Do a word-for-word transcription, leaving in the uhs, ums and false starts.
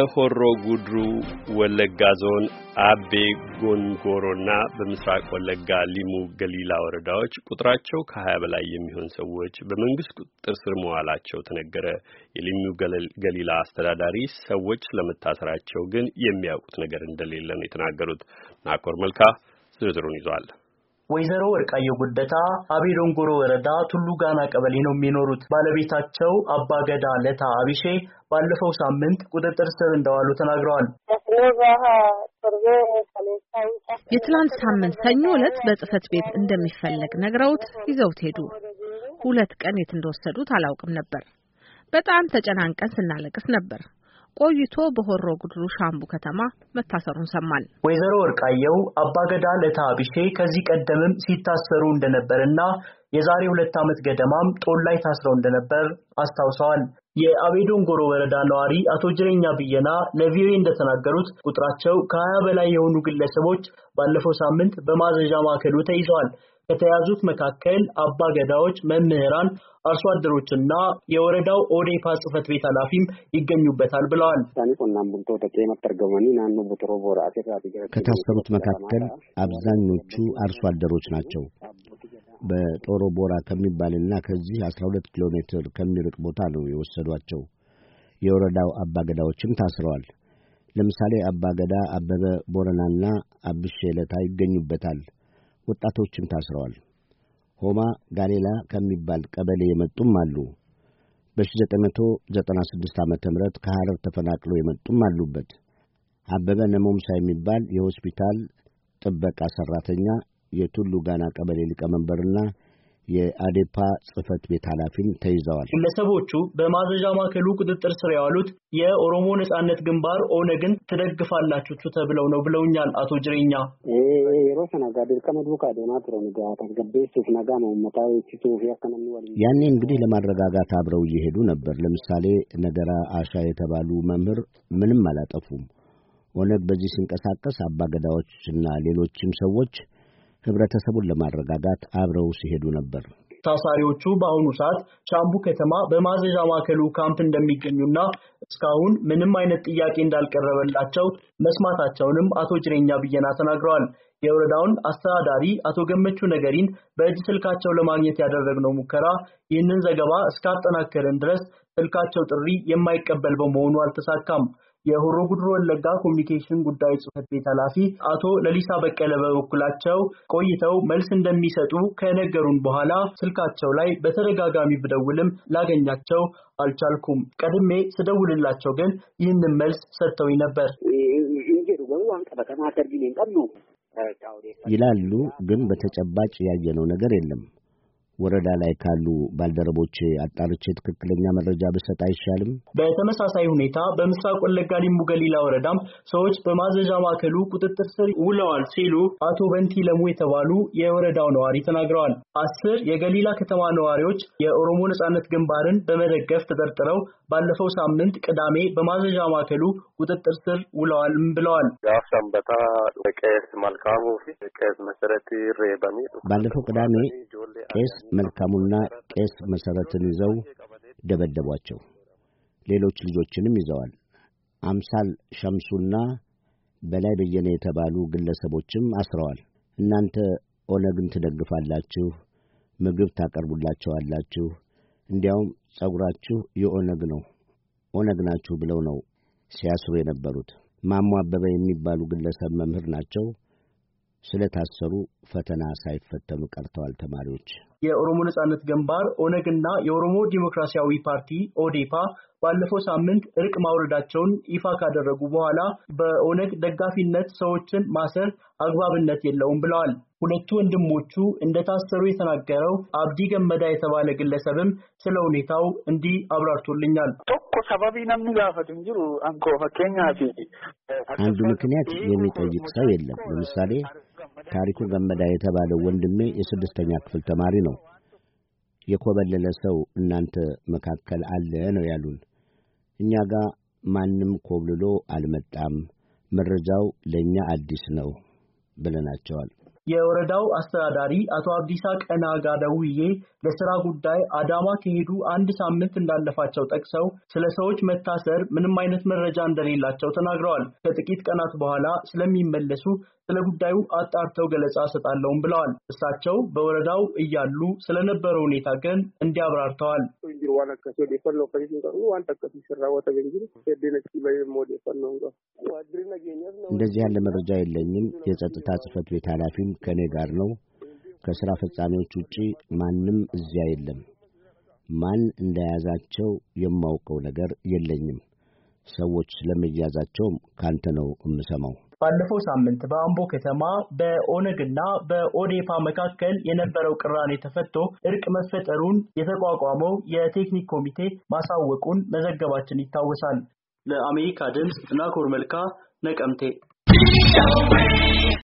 በሆሮ ጉድሩ ወለጋ ዞን አቤ ጎንጎሮና በምስራቅ ወለጋ ሊሙ ገሊላ ወረዳዎች ቁጥራቸው ከሀያ በላይ የሚሆን ሰዎች በመንግስት ቁጥጥር ስር መዋላቸው ተነገረ። የሊሙ ገሊላ አስተዳዳሪ ሰዎች ስለመታሰራቸው ግን የሚያውቁት ነገር እንደሌለ ነው የተናገሩት። ናኮር መልካ ዝርዝሩን ይዟል። ወይዘሮ ወርቃየሁ ጉደታ አቤ ዶንጎሮ ወረዳ ቱሉ ጋና ቀበሌ ነው የሚኖሩት። ባለቤታቸው አባገዳ ለታ አቢሼ ባለፈው ሳምንት ቁጥጥር ስር እንደዋሉ ተናግረዋል። የትላንት ሳምንት ሰኞ ዕለት በጽህፈት ቤት እንደሚፈለግ ነግረውት ይዘውት ሄዱ። ሁለት ቀን የት እንደወሰዱት አላውቅም ነበር። በጣም ተጨናንቀን ስናለቅስ ነበር። ቆይቶ በሆሮ ጉድሩ ሻምቡ ከተማ መታሰሩን ሰማን። ወይዘሮ ወርቃየሁ አባገዳ ለታ አቢሼ ከዚህ ቀደምም ሲታሰሩ እንደነበርና የዛሬ ሁለት ዓመት ገደማም ጦል ላይ ታስረው እንደነበር አስታውሰዋል። የአቤ ዶንጎሮ ወረዳ ነዋሪ አቶ ጅሬኛ ብየና ለቪኦኤ እንደተናገሩት ቁጥራቸው ከሀያ በላይ የሆኑ ግለሰቦች ባለፈው ሳምንት በማዘዣ ማዕከሉ ተይዘዋል። ከተያዙት መካከል አባገዳዎች፣ መምህራን፣ አርሶ አደሮችና የወረዳው ኦዴፓ ጽህፈት ቤት ኃላፊም ይገኙበታል ብለዋል። ከታሰሩት መካከል አብዛኞቹ አርሶ አደሮች ናቸው። በጦሮ ቦራ ከሚባልና ከዚህ አስራ ሁለት ኪሎ ሜትር ከሚርቅ ቦታ ነው የወሰዷቸው። የወረዳው አባገዳዎችም ታስረዋል። ለምሳሌ አባገዳ አበበ ቦረናና አብሼ ለታ ይገኙበታል። ወጣቶችም ታስረዋል። ሆማ ጋሌላ ከሚባል ቀበሌ የመጡም አሉ። በ1996 ዓመተ ምህረት ከሐረር ተፈናቅለው የመጡም አሉበት። አበበ ነሞምሳ የሚባል የሆስፒታል ጥበቃ ሰራተኛ የቱሉ ጋና ቀበሌ ሊቀመንበርና የአዴፓ ጽህፈት ቤት ኃላፊም ተይዘዋል። ግለሰቦቹ በማዘዣ ማዕከሉ ቁጥጥር ስር ያሉት የኦሮሞ ነጻነት ግንባር ኦነግን ትደግፋላችሁ ተብለው ነው ብለውኛል አቶ ጅሬኛ። ያኔ እንግዲህ ለማረጋጋት አብረው እየሄዱ ነበር። ለምሳሌ ነገራ አሻ የተባሉ መምህር ምንም አላጠፉም። ኦነግ በዚህ ሲንቀሳቀስ አባገዳዎችና ሌሎችም ሰዎች ህብረተሰቡን ለማረጋጋት አብረው ሲሄዱ ነበር። ታሳሪዎቹ በአሁኑ ሰዓት ሻምቡ ከተማ በማዘዣ ማዕከሉ ካምፕ እንደሚገኙና እስካሁን ምንም አይነት ጥያቄ እንዳልቀረበላቸው መስማታቸውንም አቶ ጅሬኛ ብየና ተናግረዋል። የወረዳውን አስተዳዳሪ አቶ ገመቹ ነገሪን በእጅ ስልካቸው ለማግኘት ያደረግነው ሙከራ ይህንን ዘገባ እስካጠናከረን ድረስ ስልካቸው ጥሪ የማይቀበል በመሆኑ አልተሳካም። የሆሮ ጉድሩ ወለጋ ኮሚኒኬሽን ጉዳዮች ጽህፈት ቤት ኃላፊ አቶ ለሊሳ በቀለ በበኩላቸው ቆይተው መልስ እንደሚሰጡ ከነገሩን በኋላ ስልካቸው ላይ በተደጋጋሚ ብደውልም ላገኛቸው አልቻልኩም። ቀድሜ ስደውልላቸው ግን ይህንን መልስ ሰጥተውኝ ነበር ይላሉ። ግን በተጨባጭ ያየነው ነገር የለም። ወረዳ ላይ ካሉ ባልደረቦቼ አጣርቼ ትክክለኛ መረጃ ብሰጥ አይሻልም? በተመሳሳይ ሁኔታ በምስራቅ ወለጋ ሊሙ ገሊላ ወረዳም ሰዎች በማዘዣ ማዕከሉ ቁጥጥር ስር ውለዋል ሲሉ አቶ በንቲ ለሙ የተባሉ የወረዳው ነዋሪ ተናግረዋል። አስር የገሊላ ከተማ ነዋሪዎች የኦሮሞ ነጻነት ግንባርን በመደገፍ ተጠርጥረው ባለፈው ሳምንት ቅዳሜ በማዘዣ ማዕከሉ ቁጥጥር ስር ውለዋል ብለዋል። ባለፈው ቅዳሜ ቄስ መልካሙና ቄስ መሰረትን ይዘው ደበደቧቸው። ሌሎች ልጆችንም ይዘዋል። አምሳል ሸምሱና በላይ በየነ የተባሉ ግለሰቦችም አስረዋል። እናንተ ኦነግን ትደግፋላችሁ፣ ምግብ ታቀርቡላቸዋላችሁ፣ እንዲያውም ጸጉራችሁ የኦነግ ነው፣ ኦነግ ናችሁ ብለው ነው ሲያስሩ የነበሩት። ማሞ አበበ የሚባሉ ግለሰብ መምህር ናቸው። ስለታሰሩ ፈተና ሳይፈተኑ ቀርተዋል ተማሪዎች። የኦሮሞ ነጻነት ግንባር ኦነግና የኦሮሞ ዲሞክራሲያዊ ፓርቲ ኦዴፓ ባለፈው ሳምንት እርቅ ማውረዳቸውን ይፋ ካደረጉ በኋላ በኦነግ ደጋፊነት ሰዎችን ማሰር አግባብነት የለውም ብለዋል። ሁለቱ ወንድሞቹ እንደታሰሩ የተናገረው አብዲ ገመዳ የተባለ ግለሰብም ስለ ሁኔታው እንዲህ አብራርቶልኛል። አንዱ ምክንያት የሚጠይቅ ሰው የለም። ለምሳሌ ታሪኩ ገመዳ የተባለው ወንድሜ የስድስተኛ ክፍል ተማሪ ነው። የኮበለለ ሰው እናንተ መካከል አለ ነው ያሉን። እኛ ጋር ማንም ኮብልሎ አልመጣም፣ መረጃው ለኛ አዲስ ነው ብለናቸዋል። የወረዳው አስተዳዳሪ አቶ አብዲሳ ቀና ጋር ደውዬ ለስራ ጉዳይ አዳማ ከሄዱ አንድ ሳምንት እንዳለፋቸው ጠቅሰው ስለ ሰዎች መታሰር ምንም አይነት መረጃ እንደሌላቸው ተናግረዋል። ከጥቂት ቀናት በኋላ ስለሚመለሱ ስለ ጉዳዩ አጣርተው ገለጻ ሰጣለውም ብለዋል። እሳቸው በወረዳው እያሉ ስለነበረው ሁኔታ ግን እንዲያብራርተዋል። እንደዚህ ያለ መረጃ የለኝም። የጸጥታ ጽሕፈት ቤት ኃላፊም ከኔ ጋር ነው። ከስራ ፈጻሚዎች ውጪ ማንም እዚያ የለም። ማን እንደያዛቸው የማውቀው ነገር የለኝም። ሰዎች ስለመያዛቸውም ካንተ ነው የምሰማው። ባለፈው ሳምንት በአምቦ ከተማ በኦነግና በኦዴፓ መካከል የነበረው ቅራኔ ተፈቶ እርቅ መፈጠሩን የተቋቋመው የቴክኒክ ኮሚቴ ማሳወቁን መዘገባችን ይታወሳል። ለአሜሪካ ድምጽ ናኮር መልካ ነቀምቴ